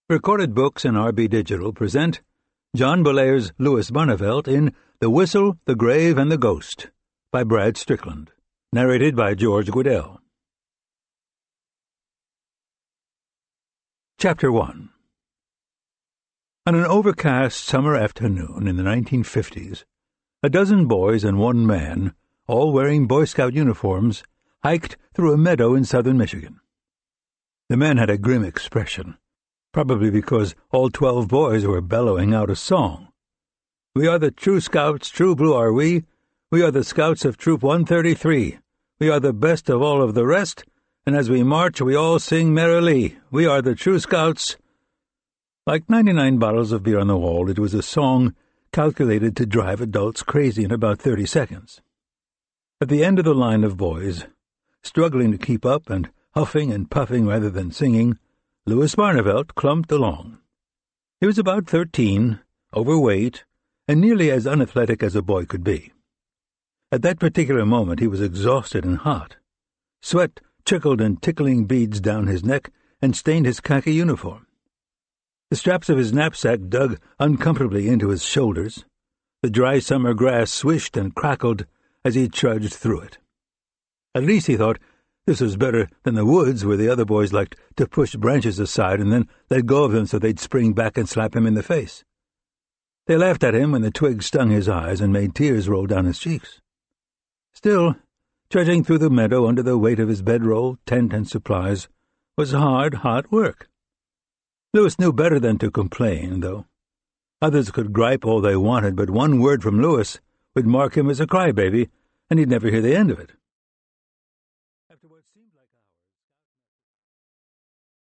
Recorded Books and RB Digital present John Bollaire's Louis Barnevelt in The Whistle, the Grave, and the Ghost by Brad Strickland, narrated by George Guidell. Chapter 1. On an overcast summer afternoon in the 1950s, a dozen boys and one man, all wearing Boy Scout uniforms, hiked through a meadow in southern Michigan. The man had a grim expression, probably because all 12 boys were bellowing out a song. "We are the true scouts, true blue are we. We are the scouts of Troop 133. We are the best of all of the rest, and as we march we all sing merrily. We are the true scouts." Like 99 bottles of beer on the wall, it was a song calculated to drive adults crazy in about 30 seconds. At the end of the line of boys, struggling to keep up and huffing and puffing rather than singing, Louis Barnevelt clumped along. He was about 13, overweight, and nearly as unathletic as a boy could be. At that particular moment he was exhausted and hot. Sweat trickled in tickling beads down his neck and stained his khaki uniform. The straps of his knapsack dug uncomfortably into his shoulders. The dry summer grass swished and crackled as he trudged through it. At least, he thought, this was better than the woods where the other boys liked to push branches aside and then let go of them so they'd spring back and slap him in the face. They laughed at him when the twigs stung his eyes and made tears roll down his cheeks. Still, trudging through the meadow under the weight of his bedroll, tent, and supplies was hard, hot work. Louis knew better than to complain, though. Others could gripe all they wanted, but one word from Louis would mark him as a crybaby, and he'd never hear the end of it.